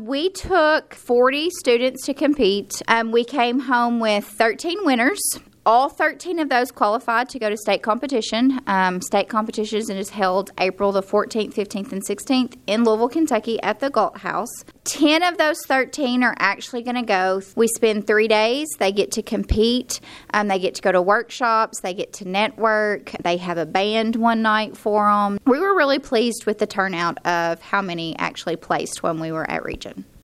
We took 40 students to compete. We came home with 13 winners. All 13 of those qualified to go to state competition. State competition is held April the 14th, 15th, and 16th in Louisville, Kentucky at the Galt House. 10 of those 13 are actually going to go. We spend 3 days. They get to compete. They get to go to workshops. They get to network. They have a band one night for them. We were really pleased with the turnout of how many actually placed when we were at Region.